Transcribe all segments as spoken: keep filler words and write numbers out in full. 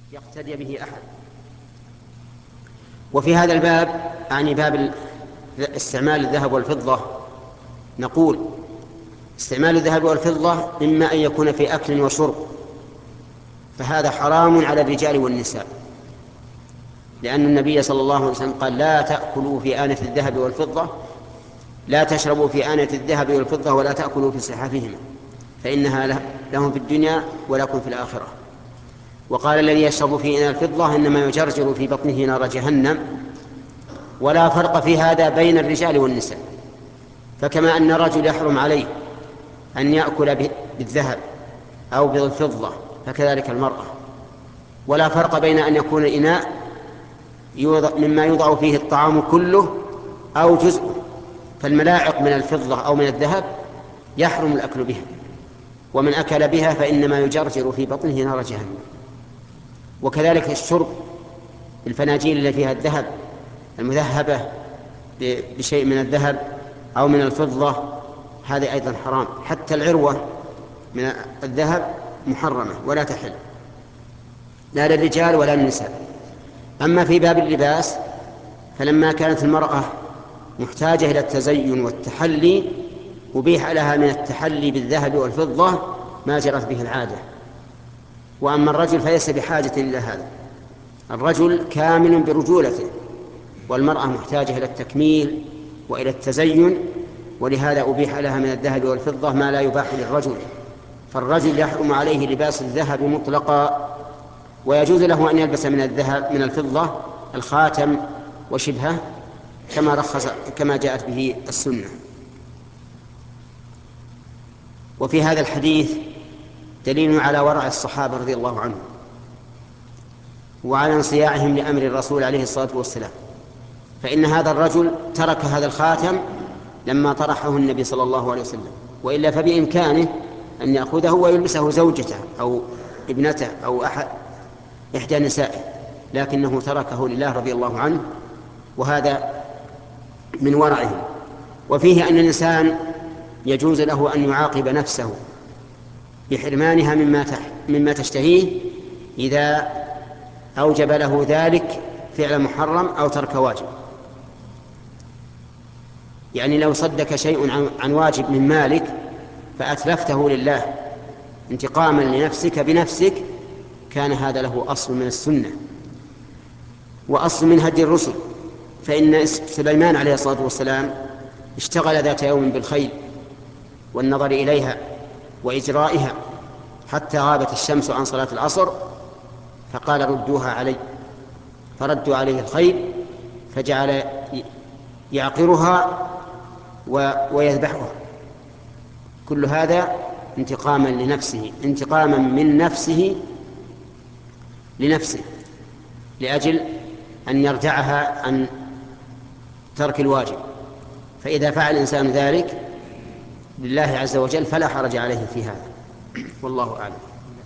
يقتدي به أحد. وفي هذا الباب يعني باب استعمال الذهب والفضة نقول استعمال الذهب والفضة إما أن يكون في أكل وشرب، فهذا حرام على الرجال والنساء، لأن النبي صلى الله عليه وسلم قال لا تأكلوا في آنة الذهب والفضة، لا تشربوا في آنة الذهب والفضة ولا تأكلوا في صحافهما فإنها لهم في الدنيا ولكم في الآخرة. وقال الذي يشرب في إناء الفضة إنما يجرجر في بطنه نار جهنم. ولا فرق في هذا بين الرجال والنساء، فكما أن الرجل يحرم عليه أن يأكل بالذهب أو بالفضة فكذلك المرأة. ولا فرق بين أن يكون الإناء مما يوضع فيه الطعام كله أو جزءه، فالملاعق من الفضة أو من الذهب يحرم الأكل بها، ومن أكل بها فإنما يجرجر في بطنه نار جهنم. وكذلك الشرب الفناجيل التي فيها الذهب المذهبة بشيء من الذهب أو من الفضة هذه أيضا حرام. حتى العروة من الذهب محرمة ولا تحل لا للرجال ولا للنساء. أما في باب اللباس فلما كانت المرأة محتاجة إلى التزين والتحلي أبيح لها من التحلي بالذهب والفضة ما جرت به العادة. وأما الرجل فليس بحاجة إلى هذا، الرجل كامل برجولته، والمرأة محتاجة إلى التكميل وإلى التزين، ولهذا أبيح لها من الذهب والفضة ما لا يباح للرجل. فالرجل يحرم عليه لباس الذهب مطلقا، ويجوز له أن يلبس من الذهب من الفضة الخاتم وشبهه كما رخص كما جاءت به السنة. وفي هذا الحديث دليل على ورع الصحابة رضي الله عنهم وعلى انصياعهم لأمر الرسول عليه الصلاة والسلام، فإن هذا الرجل ترك هذا الخاتم لما طرحه النبي صلى الله عليه وسلم، وإلا فبإمكانه أن يأخذه ويلبسه زوجته أو ابنته أو أحد إحدى نسائه، لكنه تركه لله رضي الله عنه، وهذا من ورعه. وفيه أن الإنسان يجوز له أن يعاقب نفسه بحرمانها مما مما تشتهيه إذا أوجب له ذلك فعل محرم أو ترك واجب. يعني لو صدك شيء عن واجب من مالك فأتلفته لله انتقاما لنفسك بنفسك، كان هذا له أصل من السنة وأصل من هدي الرسل. فإن سليمان عليه الصلاة والسلام اشتغل ذات يوم بالخيل والنظر إليها وإجرائها حتى غابت الشمس عن صلاة العصر، فقال ردوها علي، فردوا عليه الخيل فجعل يعقرها ويذبحها. كل هذا انتقاما لنفسه، انتقاما من نفسه لنفسه لأجل أن يرجعها عن ترك الواجب. فإذا فعل الإنسان ذلك لله عز وجل فلا حرج عليه في هذا، والله أعلم.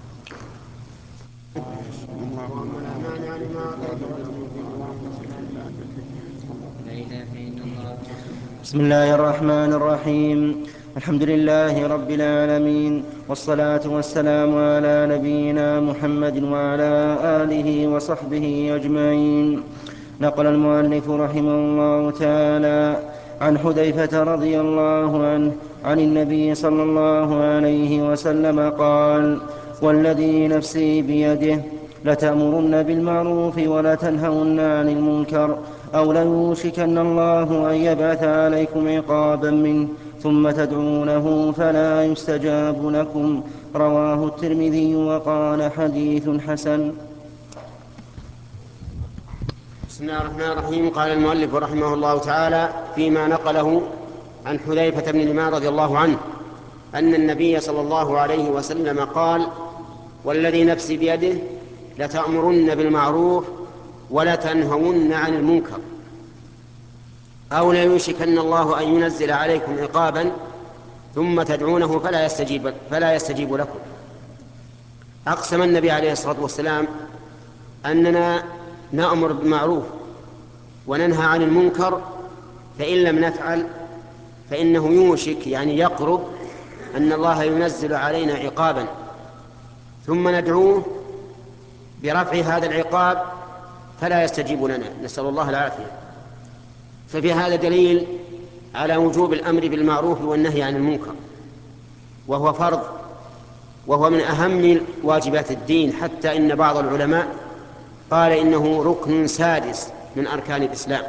بسم الله الرحمن الرحيم. الحمد لله رب العالمين، والصلاة والسلام على نبينا محمد وعلى آله وصحبه أجمعين. نقل المؤلف رحمه الله تعالى عن حذيفة رضي الله عنه عن النبي صلى الله عليه وسلم قال: والذي نفسي بيده لتأمرن بالمعروف ولتنهون عن المنكر أو ليوشكن الله أن يبعث عليكم عقابا منه ثم تدعونه فلا يستجاب لكم. رواه الترمذي وقال حديث حسن. بسم الله الرحمن الرحيم. قال المؤلف رحمه الله تعالى فيما نقله عن حذيفة بن اليمان رضي الله عنه أن النبي صلى الله عليه وسلم قال: والذي نفسي بيده لتأمرن بالمعروف ولتنهون عن المنكر أو ليوشكن الله أن ينزل عليكم عقابا ثم تدعونه فلا يستجيب, فلا يستجيب لكم. أقسم النبي عليه الصلاة والسلام أننا نأمر بالمعروف وننهى عن المنكر، فإن لم نفعل فإنه يوشك يعني يقرب أن الله ينزل علينا عقابا ثم ندعوه برفع هذا العقاب فلا يستجيب لنا، نسأل الله العافية. ففي هذا دليل على وجوب الأمر بالمعروف والنهي عن المنكر، وهو فرض، وهو من أهم واجبات الدين، حتى إن بعض العلماء قال إنه ركن سادس من أركان الإسلام.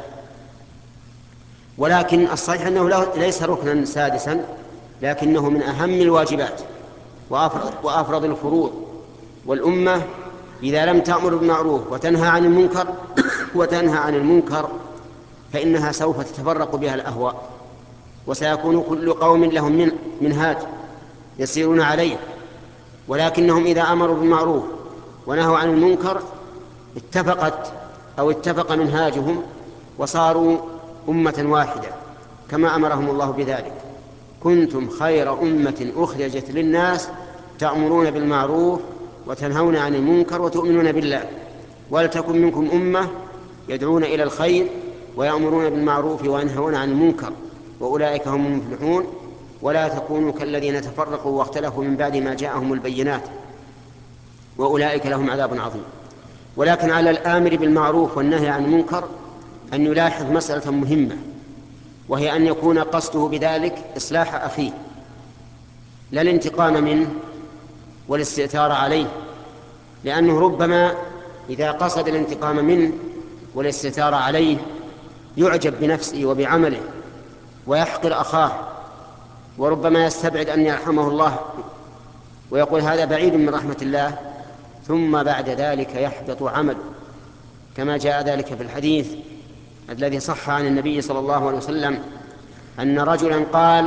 ولكن الصحيح أنه ليس ركنا سادسا، لكنه من أهم الواجبات وأفرض الفروض. والأمة إذا لم تأمر بالمعروف وتنهى عن المنكر وتنهى عن المنكر فإنها سوف تتفرق بها الأهواء، وسيكون كل قوم لهم منهاج يسيرون عليه. ولكنهم إذا أمروا بالمعروف ونهوا عن المنكر اتفقت أو اتفق منهاجهم وصاروا أمة واحدة، كما أمرهم الله بذلك: كنتم خير أمة أخرجت للناس تأمرون بالمعروف وتنهون عن المنكر وتؤمنون بالله، ولتكن منكم أمة يدعون إلى الخير ويأمرون بالمعروف وينهون عن المنكر وأولئك هم المفلحون. ولا تكونوا كالذين تفرقوا واختلفوا من بعد ما جاءهم البينات وأولئك لهم عذاب عظيم. ولكن على الآمر بالمعروف والنهي عن المنكر أن يلاحظ مسألة مهمة، وهي أن يكون قصده بذلك إصلاح أخيه، لا الانتقام منه والاستئثار عليه، لأنه ربما إذا قصد الانتقام منه والاستئثار عليه يعجب بنفسه وبعمله ويحقر أخاه، وربما يستبعد أن يرحمه الله ويقول هذا بعيد من رحمة الله، ثم بعد ذلك يحبط عمله، كما جاء ذلك في الحديث الذي صح عن النبي صلى الله عليه وسلم أن رجلا قال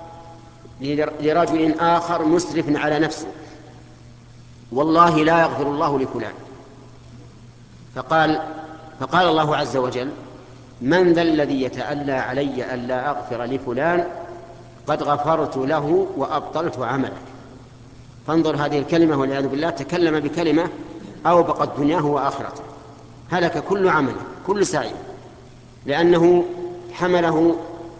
لرجل آخر مسرف على نفسه: والله لا يغفر الله لفلان. فقال فقال الله عز وجل: من ذا الذي يتألى علي ألا أغفر لفلان؟ قد غفرت له وأبطلت عملك. فانظر هذه الكلمة والعياذ بالله، تكلم بكلمة أوبقت دنياه وآخرته، هلك كل عمله كل سعي، لأنه حمله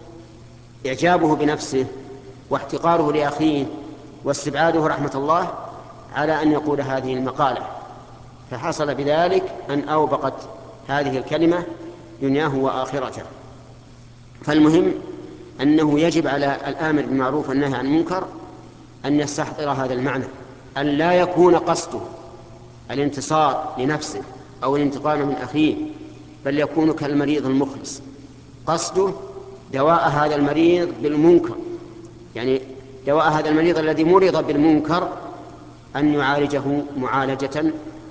إعجابه بنفسه واحتقاره لأخيه واستبعاده رحمة الله على أن يقول هذه المقالة، فحصل بذلك أن أوبقت هذه الكلمة دنياه وآخرته. فالمهم أنه يجب على الآمر بالمعروف والنهي عن المنكر أن يستحضر هذا المعنى، أن لا يكون قصده الانتصار لنفسه أو الانتقام من أخيه، بل يكون كالمريض المخلص قصده دواء هذا المريض بالمنكر، يعني دواء هذا المريض الذي مرض بالمنكر أن يعالجه معالجة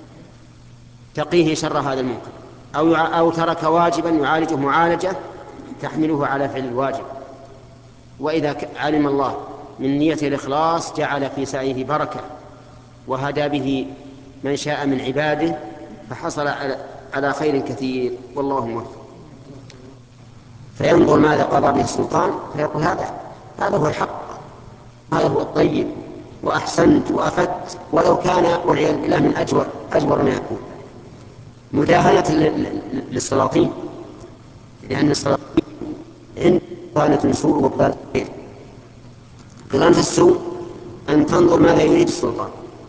تقيه شر هذا المنكر، أو أو ترك واجبا يعالجه معالجة تحمله على فعل الواجب. وإذا علم الله من نية الإخلاص جعل في سعيه بركة وهدى به من شاء من عباده، فحصل على خير كثير، والله موفق. فينظر ماذا قضى به السلطان فيقول هذا هذا هو الحق، هذا هو الطيب، وأحسنت وأفدت، ولو كان والعياذ بالله من أجور أجور ما يكون. مداهنة للسلاطين، لأن السلاطين عند بطانة السوء وبطانة الخير. بطانة السوء أن تنظر ماذا يريد السلطان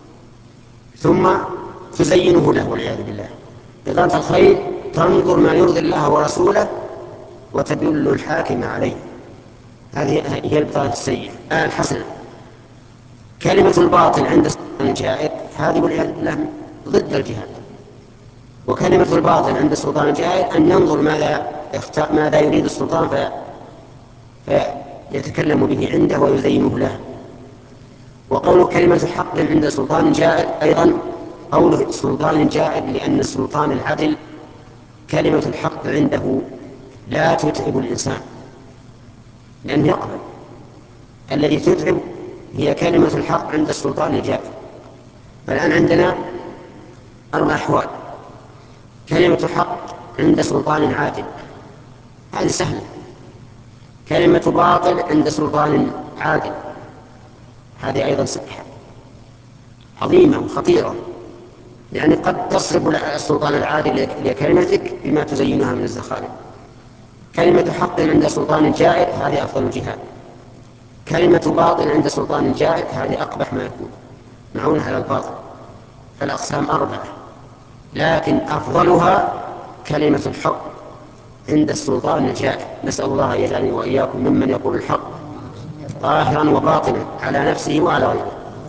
ثم تزينه له والعياذ بالله. بطانة الخير تنظر ما يرضي الله ورسوله وتدل الحاكم عليه. هذه هي البطانة السيئة. آه الحسنة. كلمة الباطل عند السلطان الجائر هذه والعياذ بالله ضد الجهاد. وكلمة الباطل عند السلطان الجائر أن ينظر ماذا يختار ماذا يريد السلطان في فيتكلم به عنده ويزينه له. وقول كلمة الحق عند سلطان جائر أيضا قوله سلطان جائر، لأن السلطان العدل كلمة الحق عنده لا تتعب الإنسان لأنه يقبل. الذي تتعب هي كلمة الحق عند السلطان الجائر. فالآن عندنا أربع أحوال: كلمة حق عند سلطان عادل، هذه سهلة. كلمة باطل عند سلطان عادل، هذه أيضا سهلة عظيمة وخطيرة، يعني قد تصرف السلطان العادل لكلمتك بما تزينها من الزخارف. كلمة حق عند سلطان جائر هذه أفضل الجهاد. كلمة باطل عند سلطان جائر هذه أقبح ما يكون، معونة على الباطل. فالأقسام أربعة: لكن أفضلها كلمة الحق عند السلطان الجائر. نسأل الله يجعلني وإياكم ممن يقول الحق ظاهرا وباطنا على نفسه وعلى غيره.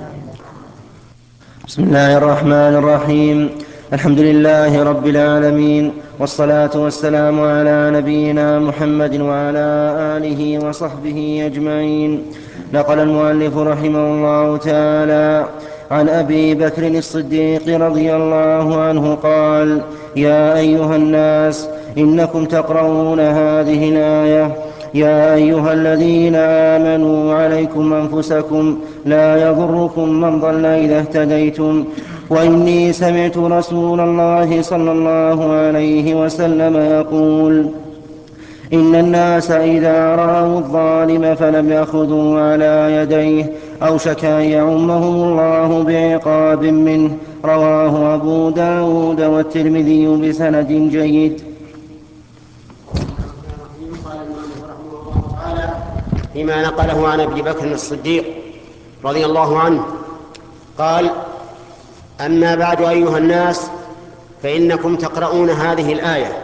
بسم الله الرحمن الرحيم. الحمد لله رب العالمين، والصلاة والسلام على نبينا محمد وعلى آله وصحبه أجمعين. نقل المؤلف رحمه الله تعالى عن أبي بكر الصديق رضي الله عنه قال: يا أيها الناس، إنكم تقرؤون هذه الآية: يا أيها الذين آمنوا عليكم أنفسكم لا يضركم من ضل إذا اهتديتم. وإني سمعت رسول الله صلى الله عليه وسلم يقول: إن الناس إذا رأوا الظالم فلم يأخذوا على يديه أوشك أن يعمهم الله بعقاب منه. رواه أبو داود والترمذي بسند جيد. فيما نقله عن أبي بكر الصديق رضي الله عنه قال: أما بعد أيها الناس، فإنكم تقرؤون هذه الآية: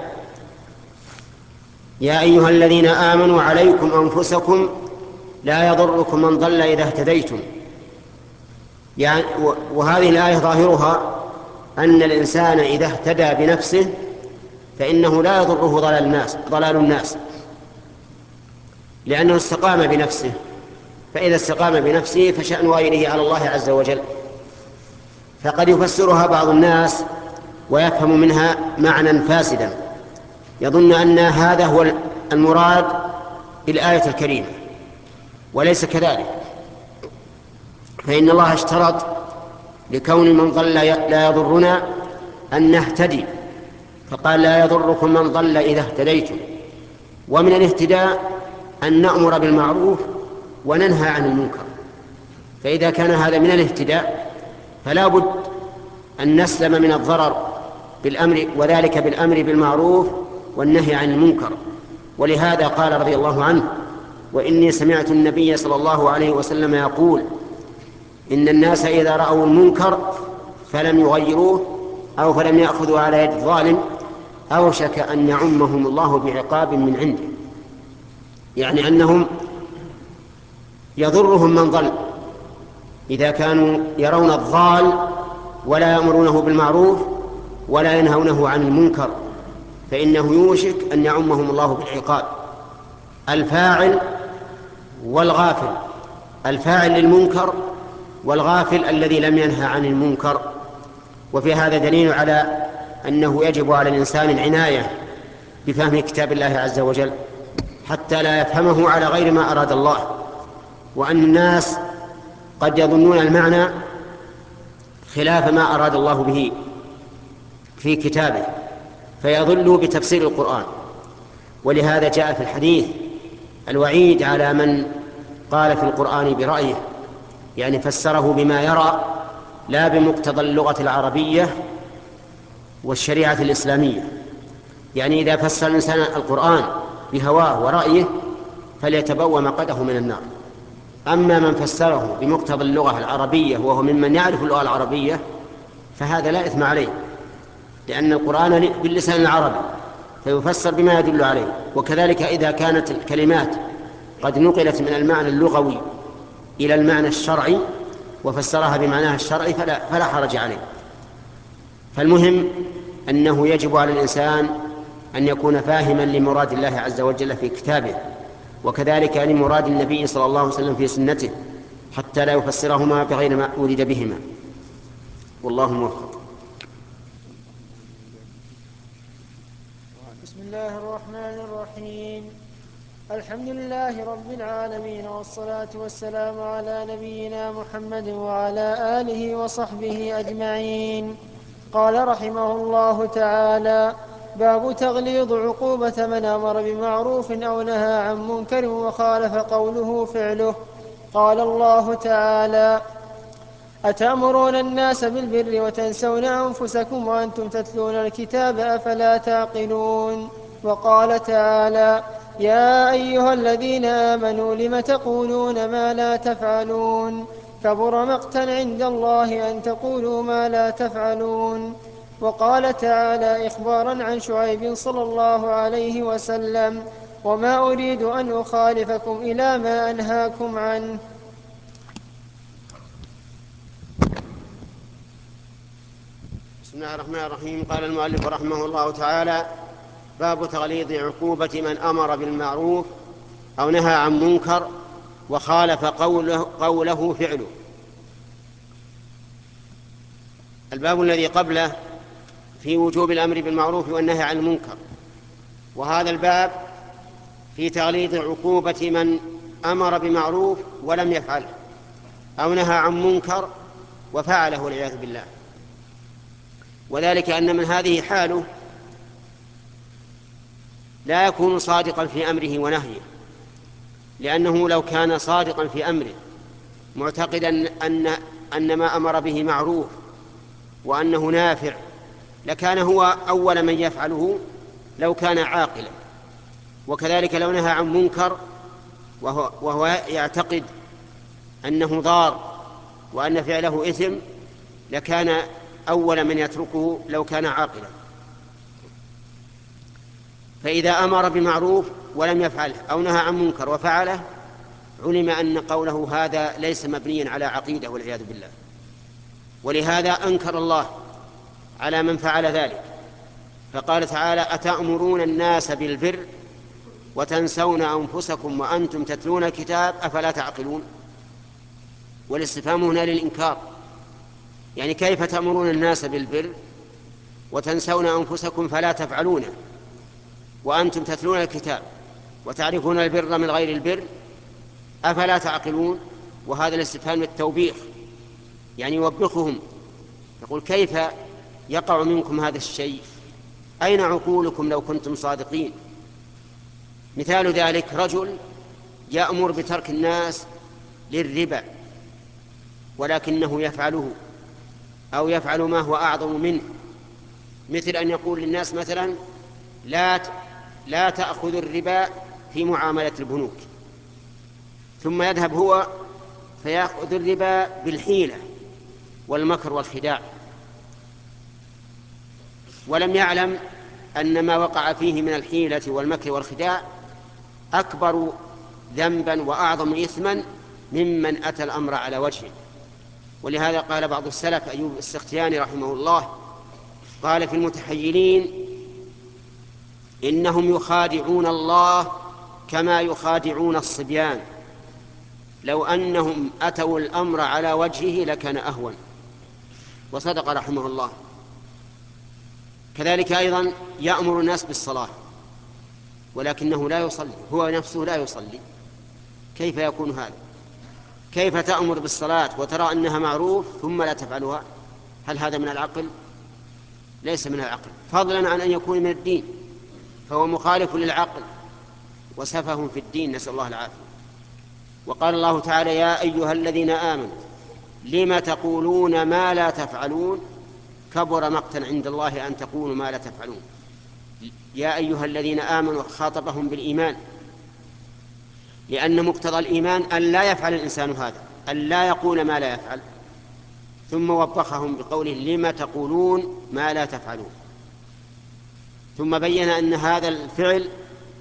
يا أيها الذين آمنوا عليكم أنفسكم لا يضركم من ضل إذا اهتديتم. يعني وهذه الآية ظاهرها أن الإنسان إذا اهتدى بنفسه فإنه لا يضره ضلال الناس, ضلال الناس لأنه استقام بنفسه، فإذا استقام بنفسه فشأن غيره على الله عز وجل. فقد يفسرها بعض الناس ويفهم منها معنى فاسدا، يظن أن هذا هو المراد بالآية الكريمة، وليس كذلك. فإن الله اشترط لكون من ضل لا يضرنا أن نهتدي، فقال: لا يضركم من ضل إذا اهتديتم. ومن الاهتداء أن نأمر بالمعروف وننهى عن المنكر، فإذا كان هذا من الاهتداء فلا بد أن نسلم من الضرر بالأمر، وذلك بالأمر بالمعروف والنهي عن المنكر. ولهذا قال رضي الله عنه: وإني سمعت النبي صلى الله عليه وسلم يقول: إن الناس إذا رأوا المنكر فلم يغيروه أو فلم يأخذوا على يد الظالم أوشك أن يعمهم الله بعقاب من عنده. يعني أنهم يضرهم من ضل إذا كانوا يرون الضال ولا يأمرونه بالمعروف ولا ينهونه عن المنكر، فإنه يوشك أن يعمهم الله بالعقاب. الفاعل والغافل، الفاعل للمنكر والغافل الذي لم ينهى عن المنكر. وفي هذا دليل على أنه يجب على الإنسان العناية بفهم كتاب الله عز وجل حتى لا يفهمه على غير ما أراد الله، وأن الناس قد يظنون المعنى خلاف ما أراد الله به في كتابه فيضلوا بتفسير القرآن. ولهذا جاء في الحديث الوعيد على من قال في القرآن برأيه، يعني فسره بما يرى لا بمقتضى اللغة العربية والشريعة الإسلامية. يعني إذا فسر الإنسان القرآن بهواه ورأيه فليتبوأ مقعده من النار. أما من فسره بمقتضى اللغة العربية وهو ممن يعرف اللغة العربية فهذا لا إثم عليه، لأن القرآن باللسان العربي فيفسر بما يدل عليه. وكذلك إذا كانت الكلمات قد نقلت من المعنى اللغوي إلى المعنى الشرعي وفسرها بمعناها الشرعي فلا, فلا حرج عليه. فالمهم أنه يجب على الإنسان أن يكون فاهما لمراد الله عز وجل في كتابه، وكذلك لمراد النبي صلى الله عليه وسلم في سنته، حتى لا يفسرهما بغير ما أريد بهما. والله موفق. بسم الله الرحمن الرحيم. الحمد لله رب العالمين، والصلاة والسلام على نبينا محمد وعلى آله وصحبه أجمعين. قال رحمه الله تعالى: باب تغليظ عقوبة من أمر بمعروف أو نهى عن منكر وخالف قوله فعله. قال الله تعالى: أتأمرون الناس بالبر وتنسون أنفسكم وأنتم تتلون الكتاب أفلا تعقلون. وقال تعالى: يا أيها الذين آمنوا لم تقولون ما لا تفعلون كبر مقتا عند الله أن تقولوا ما لا تفعلون. وقال تعالى إخبارا عن شعيب صلى الله عليه وسلم: وما أريد أن أخالفكم إلى ما أنهاكم عنه. بسم الله الرحمن الرحيم. قال المؤلف رحمه الله تعالى: باب تغليظ عقوبة من أمر بالمعروف أو نهى عن منكر وخالف قوله, قوله فعله. الباب الذي قبله في وجوب الأمر بالمعروف والنهي عن المنكر، وهذا الباب في تغليظ عقوبة من أمر بمعروف ولم يفعله أو نهى عن منكر وفعله والعياذ بالله. وذلك أن من هذه حاله لا يكون صادقا في أمره ونهيه، لأنه لو كان صادقا في أمره معتقدا أن, أن ما أمر به معروف وأنه نافع لكان هو أول من يفعله لو كان عاقلا. وكذلك لو نهى عن منكر وهو, وهو يعتقد أنه ضار وأن فعله إثم لكان أول من يتركه لو كان عاقلا. فإذا أمر بمعروف ولم يفعله أو نهى عن منكر وفعله علم أن قوله هذا ليس مبنيا على عقيدة والعياذ بالله. ولهذا أنكر الله على من فعل ذلك، فقال تعالى: أتأمرون الناس بالبر وتنسون أنفسكم وأنتم تتلون الكتاب أفلا تعقلون. والاستفهام هنا للإنكار، يعني كيف تأمرون الناس بالبر وتنسون أنفسكم فلا تفعلونه وأنتم تتلون الكتاب وتعرفون البر من غير البر أفلا تعقلون. وهذا الاستفهام للتوبيخ، يعني يوبخهم، يقول: كيف يقع منكم هذا الشيء؟ أين عقولكم لو كنتم صادقين؟ مثال ذلك رجل يأمر بترك الناس للربا ولكنه يفعله أو يفعل ما هو أعظم منه، مثل أن يقول للناس مثلا: لا لا تأخذ الربا في معاملة البنوك، ثم يذهب هو فيأخذ الربا بالحيلة والمكر والخداع، ولم يعلم أن ما وقع فيه من الحيلة والمكر والخداع أكبر ذنبا وأعظم إثما ممن أتى الأمر على وجهه. ولهذا قال بعض السلف أيوب السختياني رحمه الله، قال في المتحيلين: إنهم يخادعون الله كما يخادعون الصبيان، لو أنهم أتوا الأمر على وجهه لكان أهون. وصدق رحمه الله. كذلك أيضا يأمر الناس بالصلاة ولكنه لا يصلي، هو نفسه لا يصلي، كيف يكون هذا؟ كيف تأمر بالصلاة وترى أنها معروف ثم لا تفعلها؟ هل هذا من العقل؟ ليس من العقل، فضلا عن أن يكون من الدين، فهو مخالف للعقل وسفه في الدين، نسأل الله العافية. وقال الله تعالى: يا أيها الذين آمنوا لم تقولون ما لا تفعلون كبر مقتا عند الله أن تقولوا ما لا تفعلون. يا أيها الذين آمنوا خاطبهم بالإيمان، لأن مقتضى الإيمان أن لا يفعل الإنسان هذا، أن لا يقول ما لا يفعل. ثم وبخهم بقوله: لم تقولون ما لا تفعلون. ثم بين أن هذا الفعل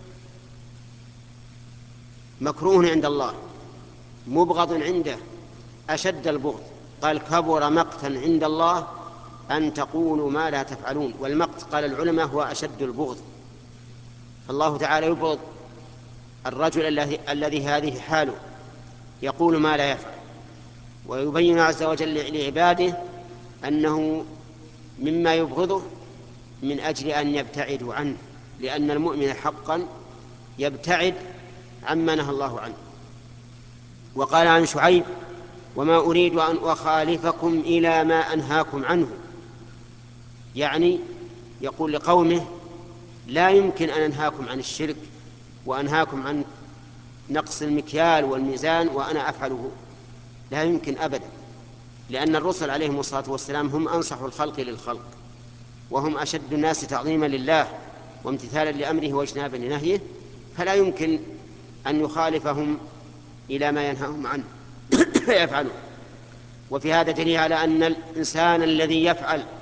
مكروه عند الله مبغض عنده أشد البغض، قال: كبر مقتا عند الله أن تقولوا ما لا تفعلون. والمقت قال العلماء هو أشد البغض، فالله تعالى يبغض الرجل الذي الذي هذه حاله يقول ما لا يفعل. ويبين عز وجل لعباده أنه مما يبغضه من أجل أن يبتعدوا عنه، لأن المؤمن حقا يبتعد عما نهى الله عنه. وقال عن شعيب: وما أريد أن أخالفكم إلى ما أنهاكم عنه، يعني يقول لقومه: لا يمكن أن أنهاكم عن الشرك وأنهاكم عن نقص المكيال والميزان وأنا أفعله، لا يمكن أبدا، لأن الرسل عليهم الصلاة والسلام هم أنصح الخلق للخلق، وهم أشد الناس تعظيما لله وامتثالا لأمره واجتنابا لنهيه، فلا يمكن أن يخالفهم إلى ما ينهاهم عنه فيفعلوا. وفي هذا دليل على أن الإنسان الذي يفعل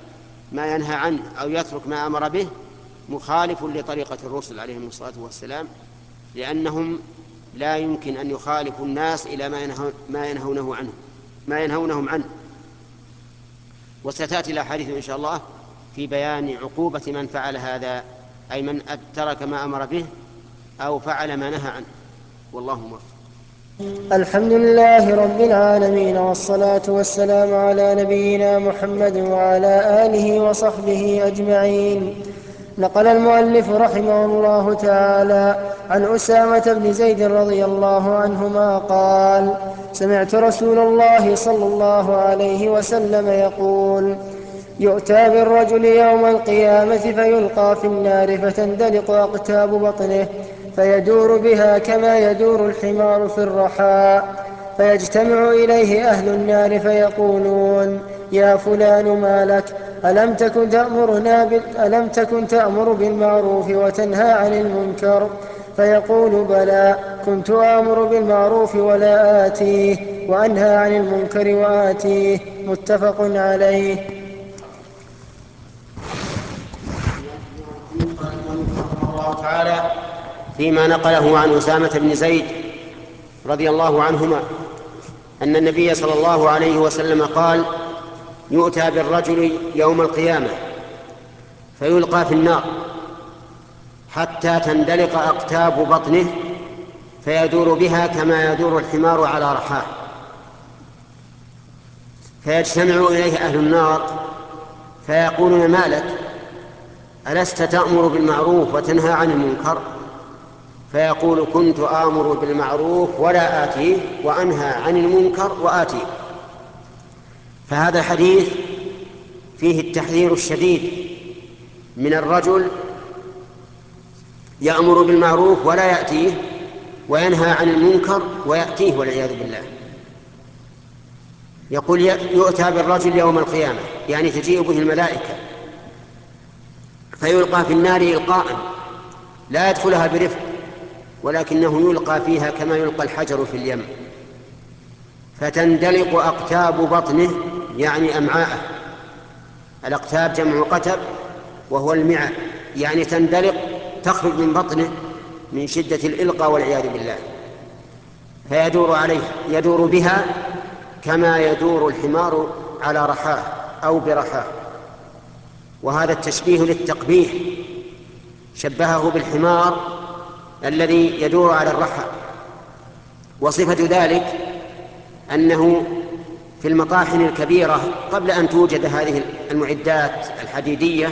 ما ينهى عنه أو يترك ما أمر به مخالف لطريقة الرسل عليهم الصلاة والسلام، لأنهم لا يمكن أن يخالفوا الناس إلى ما ينهون ما ينهونه عنه ما ينهونهم عنه. وستأتي الأحاديث إن شاء الله في بيان عقوبة من فعل هذا، أي من ترك ما أمر به أو فعل ما نهى عنه. والله موفق. الحمد لله رب العالمين، والصلاة والسلام على نبينا محمد وعلى آله وصحبه أجمعين. نقل المؤلف رحمه الله تعالى عن أسامة بن زيد رضي الله عنهما قال: سمعت رسول الله صلى الله عليه وسلم يقول: يؤتى بالرجل يوم القيامة فيلقى في النار فتندلق أقتاب بطنه فيدور بها كما يدور الحمار في الرحاء، فيجتمع إليه أهل النار فيقولون: يا فلان ما لك؟ ألم تكن تأمرنا بال... ألم تكن تأمر بالمعروف وتنهى عن المنكر؟ فيقول: بلى، كنت آمر بالمعروف ولا آتيه، وأنهى عن المنكر وآتيه. متفق عليه. الله تعالى فيما نقله عن أسامة بن زيد رضي الله عنهما أن النبي صلى الله عليه وسلم قال: يؤتى بالرجل يوم القيامة فيلقى في النار حتى تندلق أقتاب بطنه فيدور بها كما يدور الحمار على رحاه، فيجتمع إليه أهل النار فيقولون: ما لك؟ ألست تأمر بالمعروف وتنهى عن المنكر؟ فيقول: كنت آمر بالمعروف ولا آتيه، وأنهى عن المنكر وآتيه. فهذا الحديث فيه التحذير الشديد من الرجل يأمر بالمعروف ولا يأتيه، وينهى عن المنكر ويأتيه والعياذ بالله. يقول: يؤتى بالرجل يوم القيامة، يعني تجيء به الملائكة فيلقى في النار إلقاء لا يدخلها برفق، ولكنه يلقى فيها كما يلقى الحجر في اليم، فتندلق أقتاب بطنه، يعني أمعاءه. الأقتاب جمع قتب وهو المعاء، يعني تندلق، تخرج من بطنه من شدة الإلقاء والعياذ بالله، فيدور عليها، يدور بها كما يدور الحمار على رحاه أو برحاه. وهذا التشبيه للتقبيح، شبهه بالحمار الذي يدور على الرحى. وصفة ذلك أنه في المطاحن الكبيرة قبل أن توجد هذه المعدات الحديدية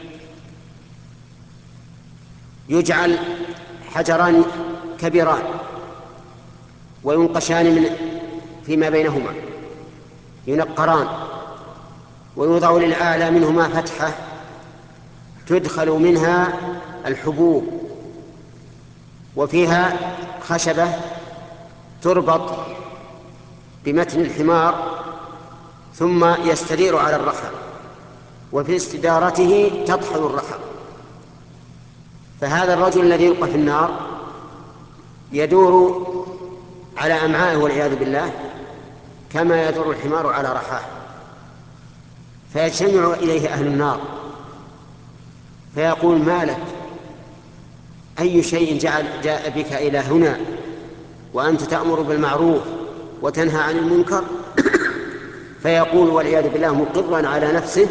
يجعل حجران كبيران وينقشان من فيما بينهما، ينقران، ويوضع للأعلى منهما فتحة تدخل منها الحبوب، وفيها خشبة تربط بمتن الحمار ثم يستدير على الرحى، وفي استدارته تطحن الرحى. فهذا الرجل الذي يلقى في النار يدور على أمعائه والعياذ بالله كما يدور الحمار على رحاه، فيجتمع إليه أهل النار فيقول: ما لك؟ أي شيء جعل جاء بك إلى هنا وأنت تأمر بالمعروف وتنهى عن المنكر؟ فيقول والعياذ بالله مقرا على نفسه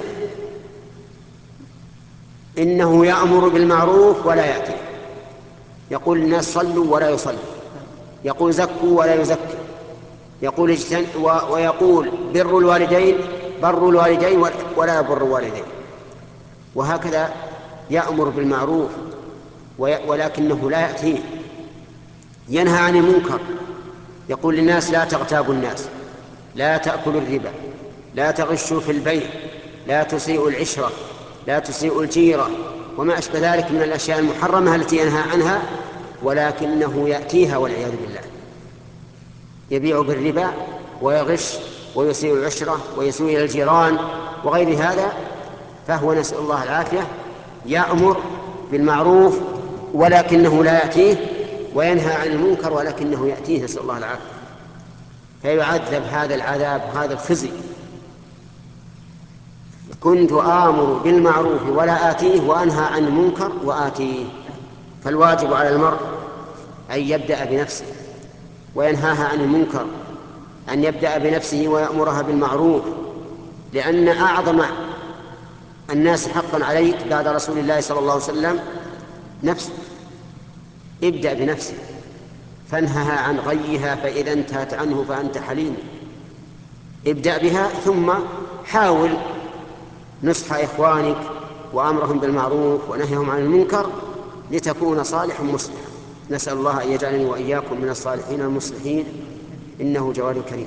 إنه يأمر بالمعروف ولا يأتي. يقول: الناس صلوا ولا يصلي، يقول: زكوا ولا يزكي، يقول اجتن... و... ويقول: بر الوالدين بر الوالدين ولا يبر الوالدين. وهكذا يأمر بالمعروف ولكنه لا يأتيه، ينهى عن المنكر، يقول للناس: لا تغتابوا الناس، لا تأكلوا الربا، لا تغشوا في البيع، لا تسيئوا العشرة، لا تسيئوا الجيرة، وما أشبه ذلك من الأشياء المحرمة التي ينهى عنها، ولكنه يأتيها والعياذ بالله، يبيع بالربا ويغش ويسيء العشرة ويسيء الجيران وغير هذا. فهو نسأل الله العافية يأمر بالمعروف ولكنه لا يأتيه، وينهى عن المنكر ولكنه يأتيه، نسأل الله العافية. فيعذب هذا العذاب، هذا الخزي. كنت آمر بالمعروف ولا آتيه وأنهى عن المنكر وآتيه. فالواجب على المرء أن يبدأ بنفسه وينهاها عن المنكر، أن يبدأ بنفسه ويأمرها بالمعروف، لأن أعظم الناس حقا عليك بعد رسول الله صلى الله عليه وسلم نفسه. ابدأ بنفسك فانهها عن غيها، فإذا انتهت عنه فأنت حليم. ابدأ بها ثم حاول نصح إخوانك وأمرهم بالمعروف ونهيهم عن المنكر لتكون صالحا مصلحا. نسأل الله أن يجعلني وإياكم من الصالحين المصلحين، إنه جواد كريم.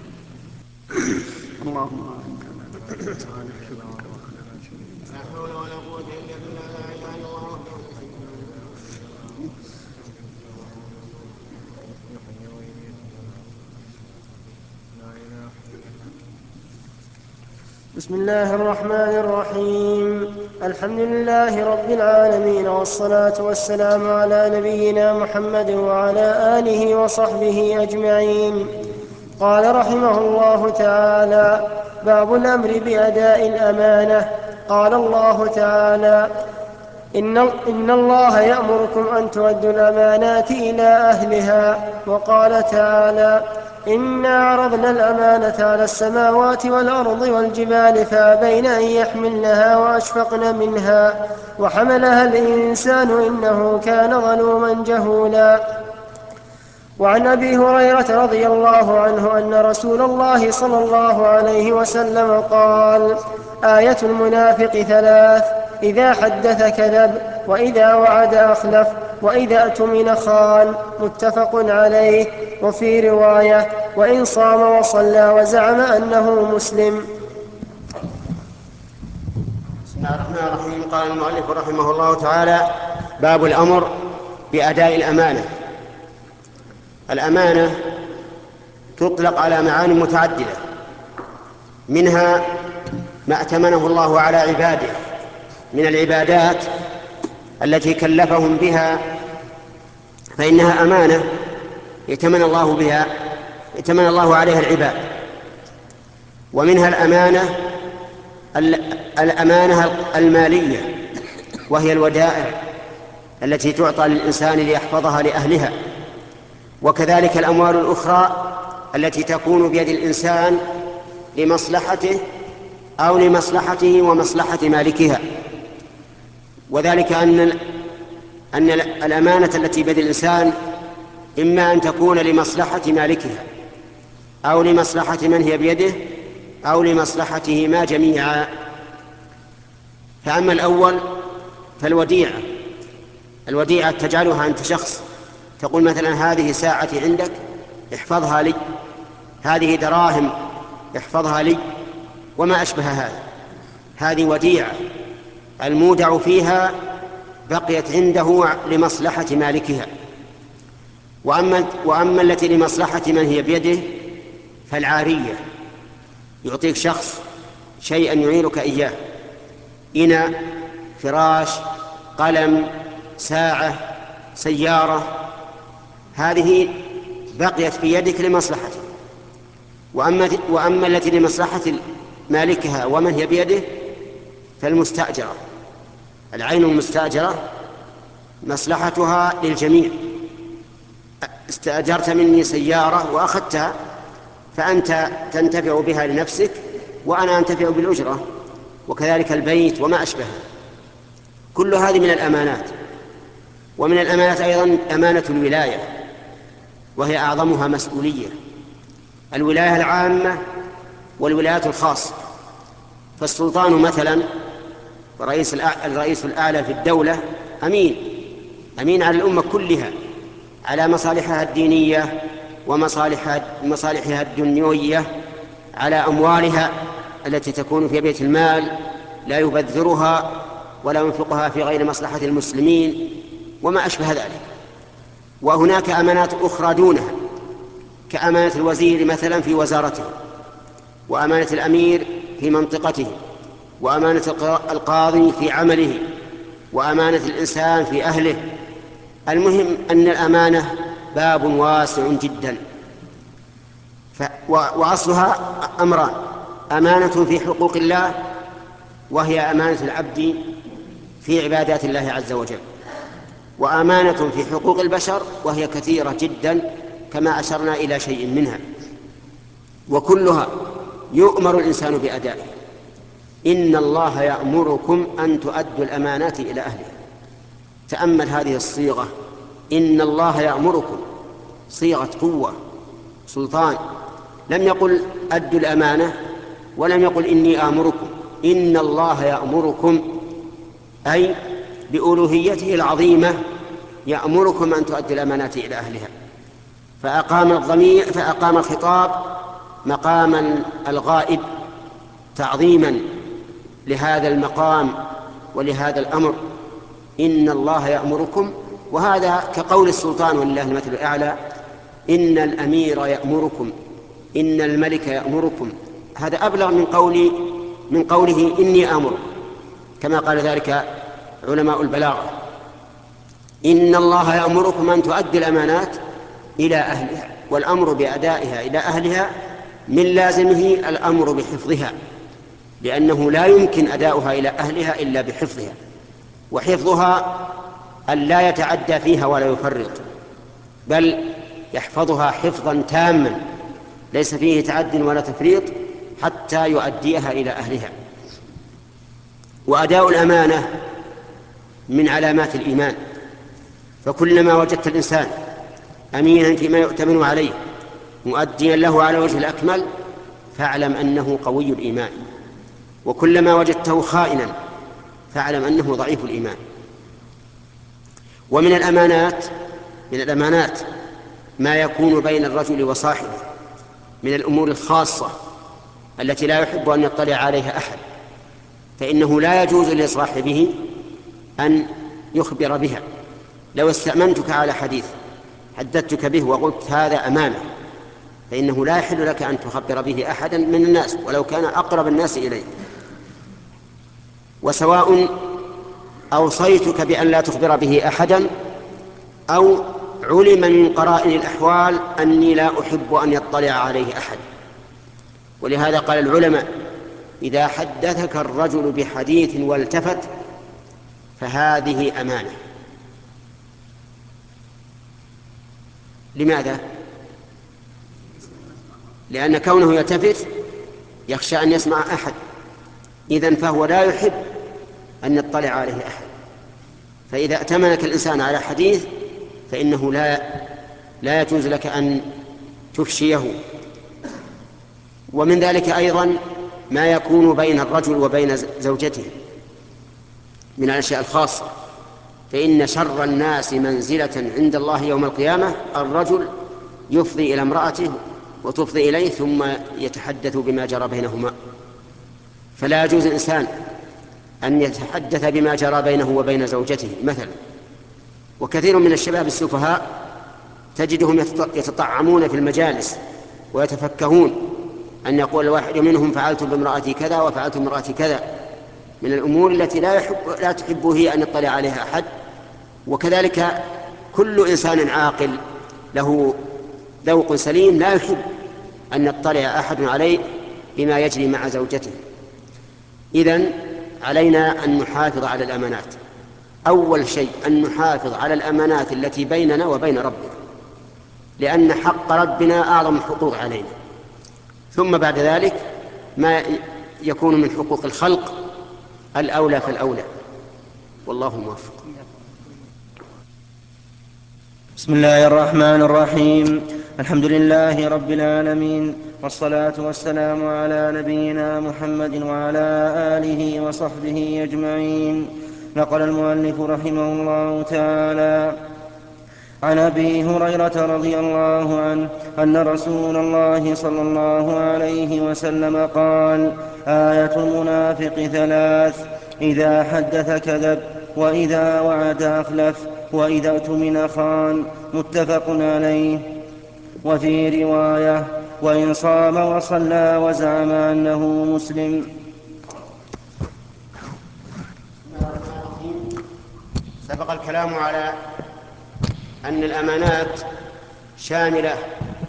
اللهم لا حول ولا قوة إلا بالله لا إله إلا الله. بسم الله الرحمن الرحيم. الحمد لله رب العالمين، والصلاة والسلام على نبينا محمد وعلى آله وصحبه أجمعين. قال رحمه الله تعالى: باب الأمر بأداء الأمانة. قال الله تعالى: إن, إن الله يأمركم أن تؤدوا الأمانات إلى أهلها. وقال تعالى: إنا عرضنا الأمانة على السماوات والأرض والجبال فأبين أن يحملنها وأشفقن منها وحملها الإنسان إنه كان ظلوما جهولا. وعن أبي هريرة رضي الله عنه أن رسول الله صلى الله عليه وسلم قال: آية المنافق ثلاث: إذا حدث كذب، وإذا وعد أخلف، وإذا اؤتمن خان. متفق عليه. وفي رواية: وإن صام وصلى وزعم أنه مسلم. بسم الله الرحمن الرحيم. قال المؤلف رحمه الله تعالى: باب الأمر بأداء الأمانة. الأمانة تطلق على معاني متعددة، منها ما ائتمنه الله على عباده من العبادات التي كلفهم بها، فإنها أمانة ائتمن الله بها ائتمن الله عليها العباد. ومنها الأمانة الأمانة المالية، وهي الودائع التي تعطى للإنسان ليحفظها لأهلها. وكذلك الأموال الأخرى التي تكون بيد الإنسان لمصلحته أو لمصلحته ومصلحة مالكها. وذلك أن أن الأمانة التي بيد الإنسان إما أن تكون لمصلحة مالكها أو لمصلحة من هي بيده أو لمصلحتهما جميعا. فأما الأول فالوديعة، الوديعة تجعلها أنت شخص، تقول مثلا: هذه ساعتي عندك احفظها لي، هذه دراهم احفظها لي، وما أشبه هذا. هذه وديعة المودع فيها بقيت عنده لمصلحة مالكها. وأما, وأما التي لمصلحة من هي بيده فالعارية، يعطيك شخص شيئا يعيرك إياه: إناء، فراش، قلم، ساعة، سيارة، هذه بقيت في يدك لمصلحته. وأما, وأما التي لمصلحة مالكها ومن هي بيده فالمستأجرة، العين المستأجرة مصلحتها للجميع. استأجرت مني سيارة وأخذتها، فأنت تنتفع بها لنفسك وأنا أنتفع بالأجرة، وكذلك البيت وما أشبهه. كل هذه من الأمانات. ومن الأمانات أيضا أمانة الولاية، وهي أعظمها مسؤولية: الولاية العامة والولايات الخاصة. فالسلطان مثلا ورئيس الرئيس الأعلى في الدولة أمين أمين على الأمة كلها، على مصالحها الدينية ومصالحها مصالحها الدنيوية، على أموالها التي تكون في بيت المال لا يبذرها ولا ينفقها في غير مصلحة المسلمين وما أشبه ذلك. وهناك أمانات أخرى دونها، كأمانة الوزير مثلا في وزارته، وأمانة الأمير في منطقته، وأمانة القاضي في عمله، وأمانة الإنسان في أهله. المهم أن الأمانة باب واسع جدا. ف... و... وأصلها أمران: أمانة في حقوق الله وهي أمانة العبد في عبادات الله عز وجل، وأمانة في حقوق البشر وهي كثيرة جدا كما أشرنا إلى شيء منها، وكلها يؤمر الإنسان بأدائها. إن الله يأمركم أن تؤدوا الأمانات إلى أهلها. تأمل هذه الصيغة، إن الله يأمركم، صيغة قوة سلطان. لم يقل أدوا الأمانة ولم يقل إني آمركم، إن الله يأمركم أي بألوهيته العظيمة يأمركم أن تؤدوا الأمانات إلى أهلها. فأقام الضمير فأقام الخطاب مقام الغائب تعظيما لهذا المقام ولهذا الأمر، إن الله يأمركم. وهذا كقول السلطان ولله المثل الأعلى، إن الأمير يأمركم، إن الملك يأمركم. هذا أبلغ من قول من قوله إني آمر، كما قال ذلك علماء البلاغة. إن الله يأمركم أن تؤدوا الأمانات إلى أهلها، والأمر بأدائها إلى أهلها من لازمه الأمر بحفظها، لأنه لا يمكن أداؤها إلى أهلها إلا بحفظها، وحفظها أن لا يتعدى فيها ولا يفرط، بل يحفظها حفظا تاما ليس فيه تعد ولا تفريط حتى يؤديها إلى أهلها. وأداء الأمانة من علامات الإيمان، فكلما وجدت الإنسان أمينا فيما يؤتمن عليه مؤديا له على وجه الأكمل فاعلم أنه قوي الإيمان، وكلما وجدته خائنا فاعلم أنه ضعيف الإيمان. ومن الأمانات من الأمانات ما يكون بين الرجل وصاحبه من الأمور الخاصة التي لا يحب أن يطلع عليها أحد، فإنه لا يجوز لصاحبه أن يخبر بها. لو استأمنتك على حديث حدثتك به وقلت هذا أمانة، فإنه لا يحل لك أن تخبر به أحدا من الناس ولو كان أقرب الناس إليك. وسواء أوصيتك بأن لا تخبر به أحدا أو علم من قرائن الأحوال أني لا أحب أن يطلع عليه أحد. ولهذا قال العلماء إذا حدثك الرجل بحديث والتفت فهذه أمانة. لماذا؟ لأن كونه يلتفت يخشى أن يسمع أحد، إذن فهو لا يحب أن يطلع عليه أحد. فإذا ائتمنك الإنسان على حديث فإنه لا لا يجوز لك أن تفشيه. ومن ذلك أيضا ما يكون بين الرجل وبين زوجته من الأشياء الخاصة، فإن شر الناس منزلة عند الله يوم القيامة الرجل يفضي إلى امرأته وتفضي إليه ثم يتحدث بما جرى بينهما. فلا يجوز الإنسان أن يتحدث بما جرى بينه وبين زوجته مثلا. وكثير من الشباب السفهاء تجدهم يتطعمون في المجالس ويتفكهون أن يقول الواحد منهم فعلت بامرأتي كذا وفعلت بامرأتي كذا، من الأمور التي لا يحب لا تحب هي أن يطلع عليها أحد. وكذلك كل إنسان عاقل له ذوق سليم لا يحب أن يطلع أحد عليه بما يجري مع زوجته. إذن علينا أن نحافظ على الأمانات. أول شيء أن نحافظ على الأمانات التي بيننا وبين ربنا، لأن حق ربنا أعظم الحقوق علينا، ثم بعد ذلك ما يكون من حقوق الخلق الأولى فالأولى، والله موفق. بسم الله الرحمن الرحيم. الحمد لله رب العالمين، والصلاة والسلام على نبينا محمد وعلى آله وصحبه أجمعين. نقل المؤلف رحمه الله تعالى عن أبي هريرة رضي الله عنه أن رسول الله صلى الله عليه وسلم قال: آية المنافق ثلاث: إذا حدث كذب، وإذا وعد أخلف، وإذا اؤتمن خان. متفق عليه. وفي رواية: وإن صام وصلى وزعم أنه مسلم. سبق الكلام على أن الأمانات شاملة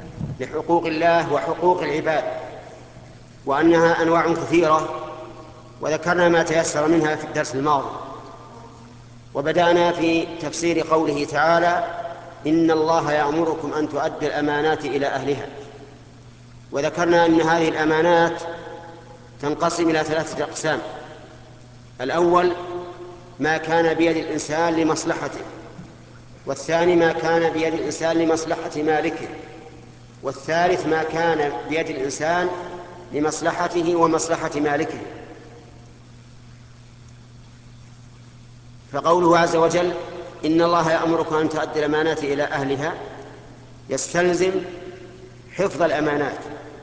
لحقوق الله وحقوق العباد، وأنها أنواع كثيرة وذكرنا ما تيسر منها في الدرس الماضي. وبدأنا في تفسير قوله تعالى: إن الله يأمركم أن تؤدوا الأمانات إلى أهلها. وذكرنا أن هذه الأمانات تنقسم إلى ثلاثة أقسام: الأول ما كان بيد الإنسان لمصلحته، والثاني ما كان بيد الإنسان لمصلحة مالكه، والثالث ما كان بيد الإنسان لمصلحته ومصلحة مالكه. فقوله عز وجل: إن الله يأمركم أن تؤدوا الأمانات إلى أهلها يستلزم حفظ الأمانات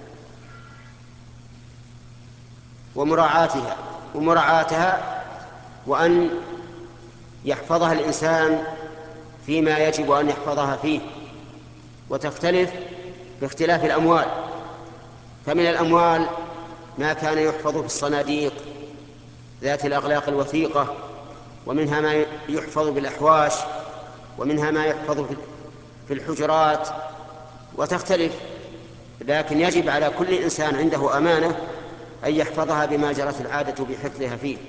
ومراعاتها ومراعاتها وأن يحفظها الإنسان فيما يجب أن يحفظها فيه. وتختلف باختلاف الأموال، فمن الأموال ما كان يحفظ في الصناديق ذات الأغلاق الوثيقة، ومنها ما يحفظ بالأحواش، ومنها ما يحفظ في الحجرات، وتختلف. لكن يجب على كل إنسان عنده أمانة أن يحفظها بما جرت العادة بحفظها فيه.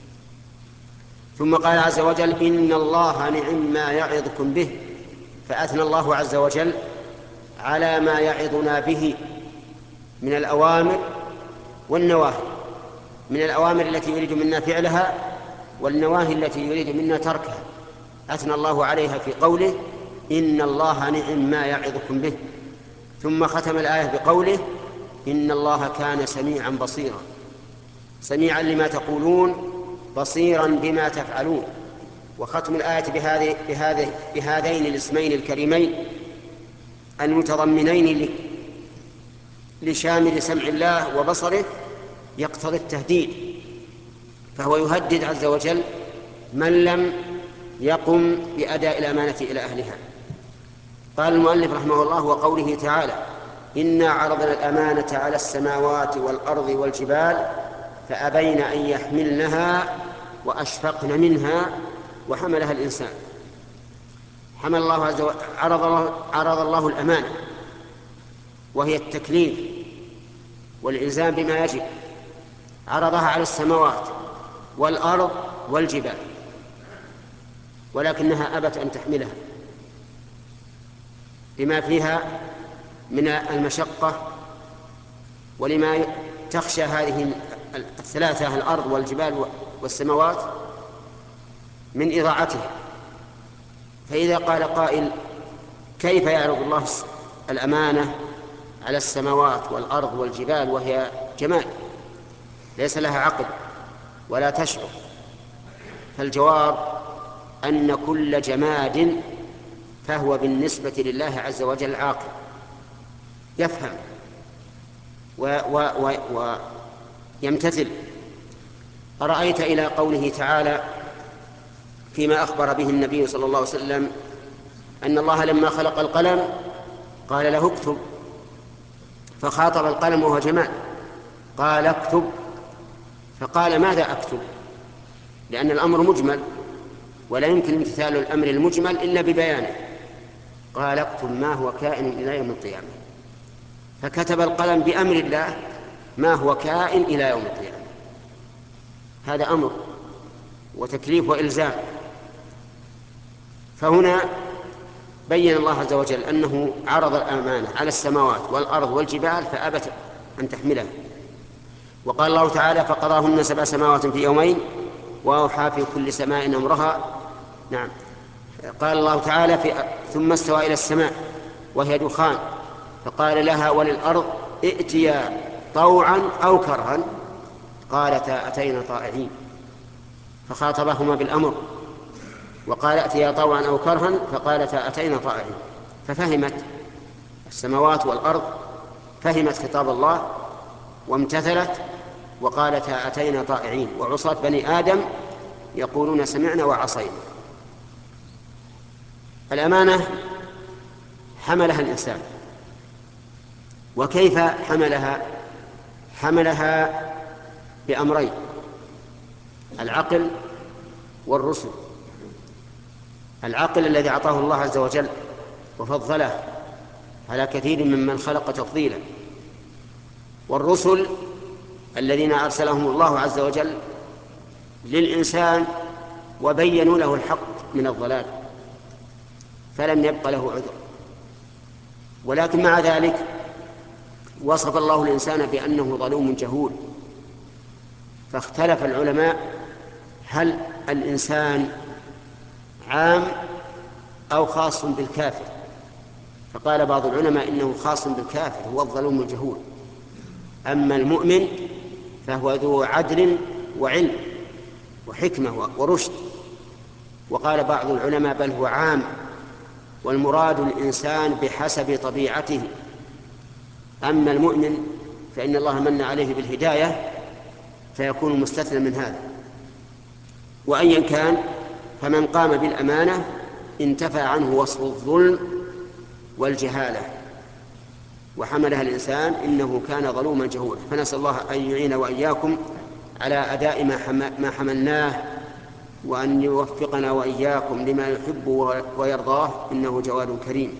ثم قال عز وجل: إن الله نعم ما يعظكم به. فأثنى الله عز وجل على ما يعظنا به من الأوامر والنواهي، من الأوامر التي يريد منا فعلها والنواهي التي يريد منا تركها. أثنى الله عليها في قوله: إن الله نعم ما يعظكم به. ثم ختم الآية بقوله: إن الله كان سميعا بصيرا، سميعا لما تقولون بصيرا بما تفعلون. وختم الآية بهذه بهذه بهذين الاسمين الكريمين المتضمنين لشامل سمع الله وبصره يقتضي التهديد، فهو يهدد عز وجل من لم يقم بأداء الأمانة إلى أهلها. قال المؤلف رحمه الله: وقوله تعالى: إنا عرضنا الأمانة على السماوات والأرض والجبال فأبين أن يحملنها وأشفقن منها وحملها الإنسان. حمل الله عز وجل عرض الله, عرض الله الأمانة، وهي التكليف والإلزام بما يجب، عرضها على السماوات والأرض والجبال، ولكنها أبت أن تحملها لما فيها من المشقة، ولما تخشى هذه الثلاثة الأرض والجبال والسماوات من إضاعتها. فإذا قال قائل: كيف يعرض الله الأمانة على السماوات والأرض والجبال وهي جماد ليس لها عقل ولا تشعر؟ فالجواب أن كل جماد فهو بالنسبة لله عز وجل عاقل، يفهم ويمتثل. أرأيت إلى قوله تعالى فيما أخبر به النبي صلى الله عليه وسلم أن الله لما خلق القلم قال له اكتب، فخاطب القلم وهو جماد قال اكتب، فقال ماذا أكتب؟ لأن الأمر مجمل ولا يمكن امتثال الأمر المجمل إلا ببيانه. قال اكتب ما هو كائن إلى يوم القيامة، فكتب القلم بأمر الله ما هو كائن إلى يوم القيامة. هذا أمر وتكليف وإلزام. فهنا بين الله عز وجل أنه عرض الأمانة على السماوات والأرض والجبال فأبت أن تحملها. وقال الله تعالى: فقضاهن سبع سماوات في يومين وأوحى في كل سماء أمرها. نعم. قال الله تعالى في ثم استوى إلى السماء وهي دخان فقال لها وللأرض ائتيا طوعا أو كرها قالتا أتينا طائعين، فخاطبهما بالأمر، وقال ائتيا طوعا أو كرها فقالتا أتينا طائعين. ففهمت السماوات والأرض، فهمت خطاب الله وامتثلت وقالتا أتينا طائعين. وعصاة بني آدم يقولون سمعنا وعصينا. الأمانة حملها الإنسان، وكيف حملها؟ حملها بأمرين: العقل والرسل. العقل الذي أعطاه الله عز وجل وفضله على كثير ممن خلق تفضيلا، والرسل الذين أرسلهم الله عز وجل للإنسان وبينوا له الحق من الضلال، فلم يبق له عذر. ولكن مع ذلك وصف الله الإنسان بأنه ظلوم جهول، فاختلف العلماء هل الإنسان عام أو خاص بالكافر؟ فقال بعض العلماء إنه خاص بالكافر، هو الظلوم الجهول، أما المؤمن فهو ذو عدل وعلم وحكمة ورشد. وقال بعض العلماء بل هو عام، والمراد الإنسان بحسب طبيعته. أما المؤمن فإن الله من عليه بالهداية فيكون مستثنى من هذا. وأيا كان فمن قام بالأمانة انتفى عنه وصف الظلم والجهالة وحملها الإنسان إنه كان ظلوما جهولا. فنسأل الله أن يعين وإياكم على أداء ما حملناه، وأن يوفقنا وإياكم لما يحب ويرضاه، إنه جواد كريم.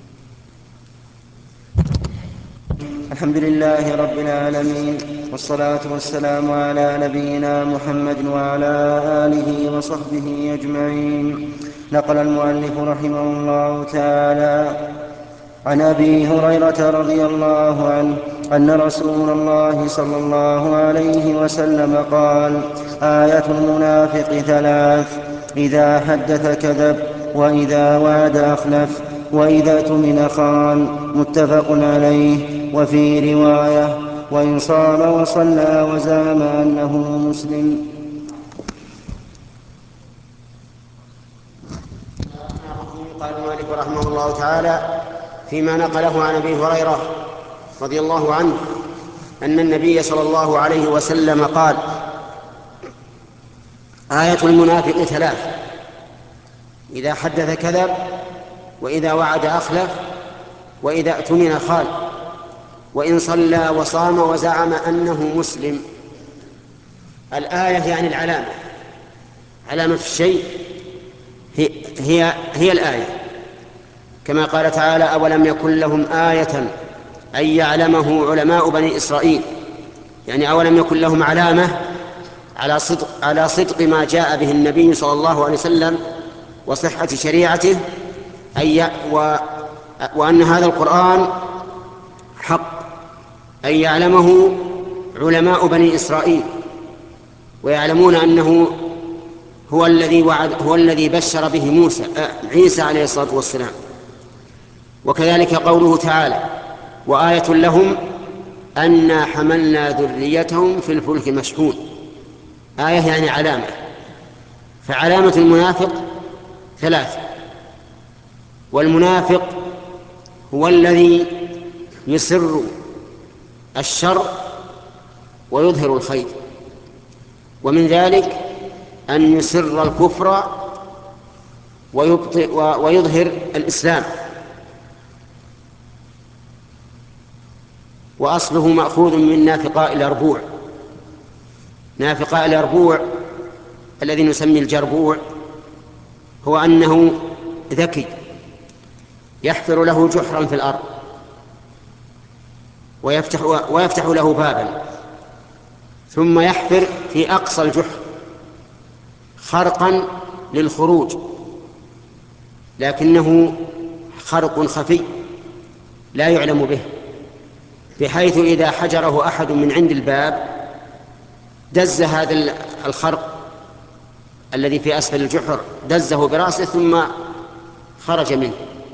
الحمد لله رب العالمين، والصلاة والسلام على نبينا محمد وعلى آله وصحبه أجمعين. نقل المؤلف رحمه الله تعالى عن أبي هريرة رضي الله عنه أن رسول الله صلى الله عليه وسلم قال: آية المنافق ثلاث: إذا حدث كذب، وإذا وعد أخلف، وإذا اؤتمن خان. متفق عليه. وفي رواية: وإن صام وصلى وزعم أنه مسلم. قال المؤلف رحمه الله تعالى فيما نقله عن أبي هريرة رضي الله عنه أن النبي صلى الله عليه وسلم قال: آية المنافق ثلاث: إذا حدث كذب، وإذا وعد أخلف، وإذا اؤتمن خان. وإن صلى وصام وزعم أنه مسلم. الآية يعني العلامة، علامة الشيء هي, هي, هي الآية، كما قال تعالى: أولم يكن لهم آية أن يعلمه علماء بني إسرائيل. يعني أولم يكن لهم علامة على صدق, على صدق ما جاء به النبي صلى الله عليه وسلم وصحة شريعته، أي و وأن هذا القرآن حق، أن يعلمه علماء بني إسرائيل، ويعلمون أنه هو الذي وعد هو الذي بشر به موسى عيسى عليه الصلاة والسلام. وكذلك قوله تعالى: وآية لهم أنا حملنا ذريتهم في الفلك المشحون. آية يعني علامة. فعلامة المنافق ثلاث: والمنافق هو الذي يسر الشر ويظهر الخير، ومن ذلك أن يسر الكفر ويظهر الإسلام. وأصله مأخوذ من نافقاء الأربوع. نافقاء الأربوع الذي نسمي الجربوع هو أنه ذكي يحفر له جحرا في الأرض ويفتح, ويفتح له بابا، ثم يحفر في أقصى الجحر خرقا للخروج، لكنه خرق خفي لا يعلم به، بحيث إذا حجره أحد من عند الباب دز هذا الخرق الذي في أسفل الجحر، دزه برأسه ثم خرج منه.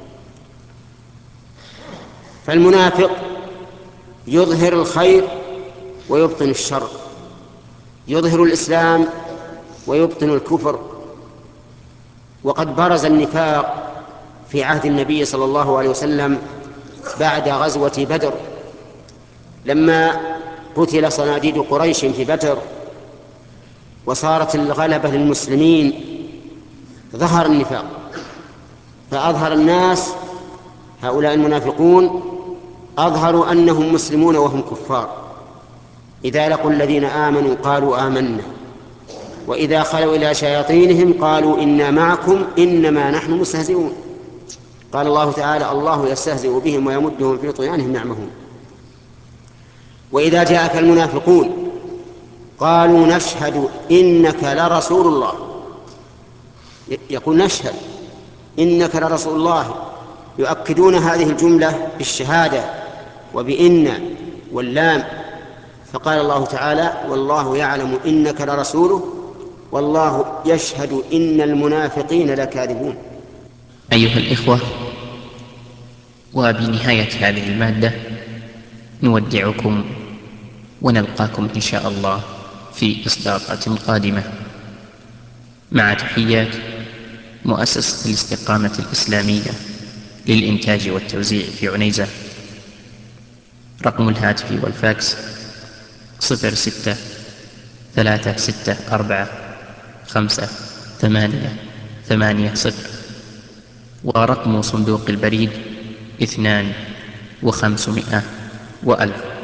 فالمنافق يظهر الخير ويبطن الشر، يظهر الإسلام ويبطن الكفر. وقد برز النفاق في عهد النبي صلى الله عليه وسلم بعد غزوة بدر، لما قتل صناديد قريش في بدر وصارت الغلبة للمسلمين، ظهر النفاق، فأظهر الناس هؤلاء المنافقون أظهروا أنهم مسلمون وهم كفار. إذا لقوا الذين آمنوا قالوا آمنا، وإذا خلوا إلى شياطينهم قالوا إنا معكم إنما نحن مستهزئون. قال الله تعالى: الله يستهزئ بهم ويمدهم في طغيانهم يعمهون. وإذا جاءك المنافقون قالوا نشهد إنك لرسول الله. يقول نشهد إنك لرسول الله، يؤكدون هذه الجملة بالشهادة وبإن واللام. فقال الله تعالى والله يعلم إنك لرسوله والله يشهد إن المنافقين لكاذبون. أيها الإخوة، وبنهاية هذه المادة نودعكم ونلقاكم إن شاء الله في إصداقات قادمة، مع تحيات مؤسسة الاستقامة الإسلامية للإنتاج والتوزيع في عنيزة. رقم الهاتف والفاكس صفر ستة ثلاثة ستة أربعة خمسة ثمانية ثمانية صفر، ورقم صندوق البريد اثنان وخمسمائة وألف.